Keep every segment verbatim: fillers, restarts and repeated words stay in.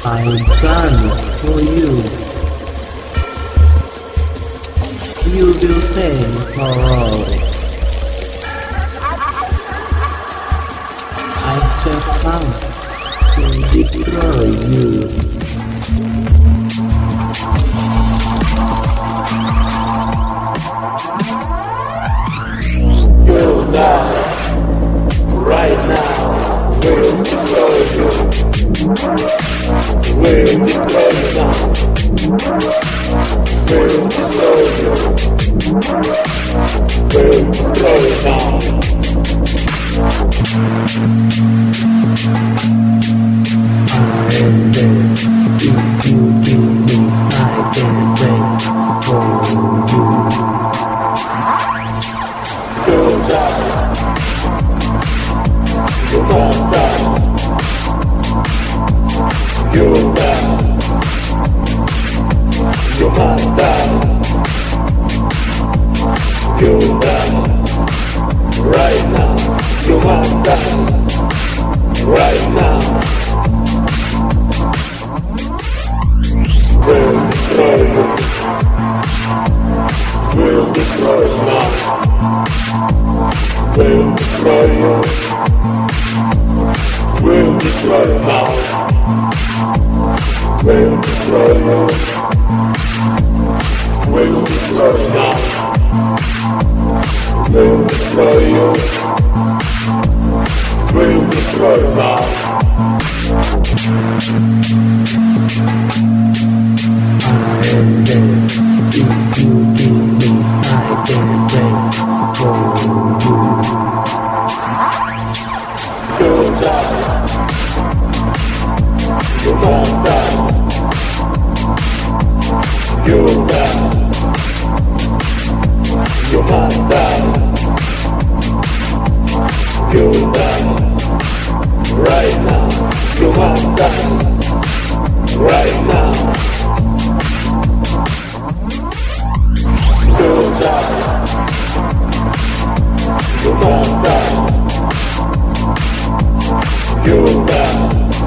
I've done for you. You will pay for all. I shall come to destroy you. You'll die right now. We'll destroy you. We'll destroy you now. We'll destroy you. We'll destroy you now. I am dead. If you kill me, I can wait for you. You'll die. You must die. You'll die. You must die. You'll die. Right now. You must die. Right now. We'll destroy you. We'll destroy you now. We'll destroy you. We'll destroy you now. We'll destroy you. We'll destroy you now. We'll destroy you. We'll destroy you now. I am dead. If you kill me, I can wait for you. You'll die. You must die. You'll die. You must die. You'll die. Right now. You must die. Right now. You'll die. You must die. You'll die.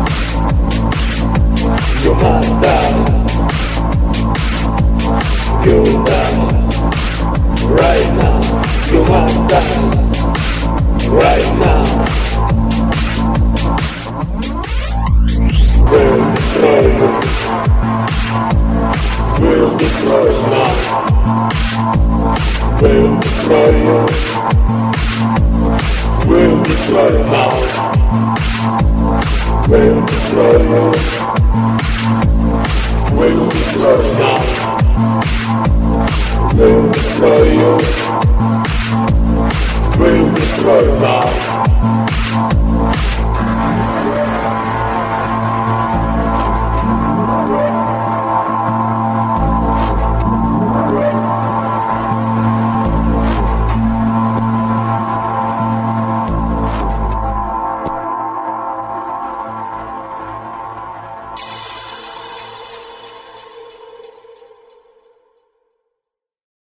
You must die. You'll die. Right now. You must die. Right now. We'll destroy you. We'll destroy you now. We'll destroy you. We'll destroy you now. We'll destroy you. We'll destroy you now. We'll destroy you. We'll destroy you now.